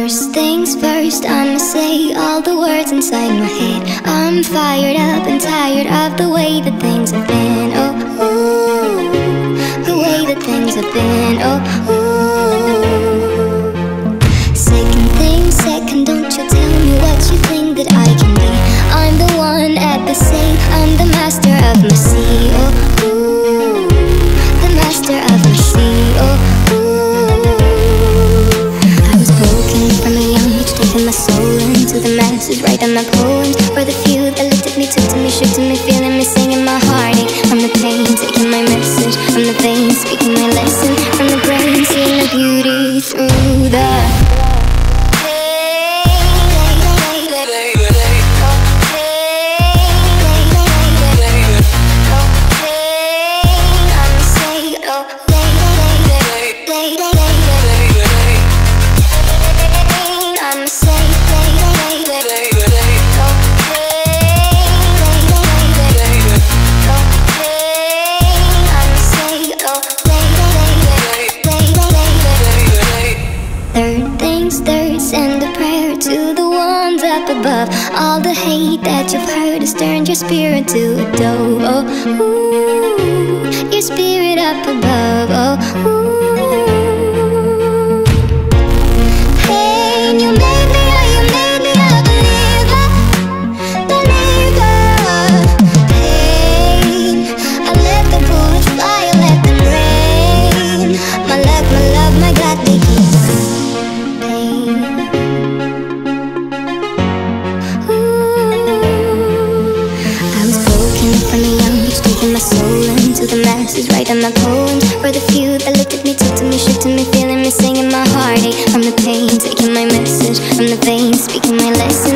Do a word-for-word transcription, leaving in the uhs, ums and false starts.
First things first, I'ma say all the words inside my head. I'm fired up and tired of the way that things have been. Oh, ooh, the way that things have been. Oh, ooh. Second thing, second, don't you tell me what you think that I can be. I'm the one at the same, I'm the master of my sea. Oh, ooh, the master of my sea. Oh, my soul into the masses, writing my poems for the few that looked at me, took to me, shook to me, feeling me, singing my heartache. From the pain, taking my message from the veins, speaking my lesson from the brain, seeing the beauty through the above. All the hate that you've heard has turned your spirit to a dove. Oh, ooh, your spirit up above. Oh, ooh. Hey, you made me, oh, you made me a believer, believer. Pain, I let the bullets fly, I let them rain. My love, my love, my God, they keep pain. My soul into the masses, writing my poems for the few that looked at me, took to me, shook to me, feeling me, singing my heartache from the pain, taking my message from the veins, speaking my lesson